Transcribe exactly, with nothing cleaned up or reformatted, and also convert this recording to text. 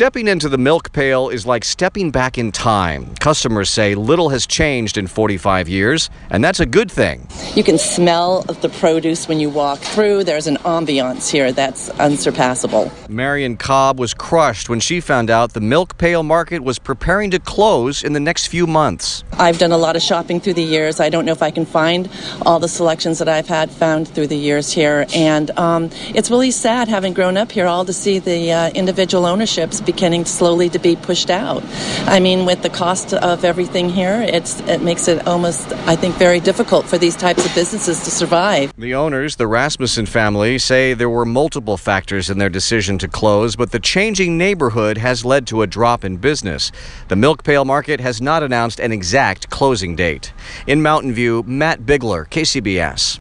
Stepping into the milk pail is like stepping back in time. Customers say little has changed in forty-five years, and that's a good thing. You can smell the produce when you walk through. There's an ambiance here that's unsurpassable. Marion Cobb was crushed when she found out the milk pail market was preparing to close in the next few months. I've done a lot of shopping through the years. I don't know if I can find all the selections that I've had found through the years here. And um, it's really sad, having grown up here, all to see the uh, individual ownerships beginning slowly to be pushed out. I mean, with the cost of everything here, it's it makes it almost, I think, very difficult for these types of businesses to survive. The owners, the Rasmussen family, say there were multiple factors in their decision to close, but the changing neighborhood has led to a drop in business. The milk pail market has not announced an exact closing date. In Mountain View, Matt Bigler, K C B S.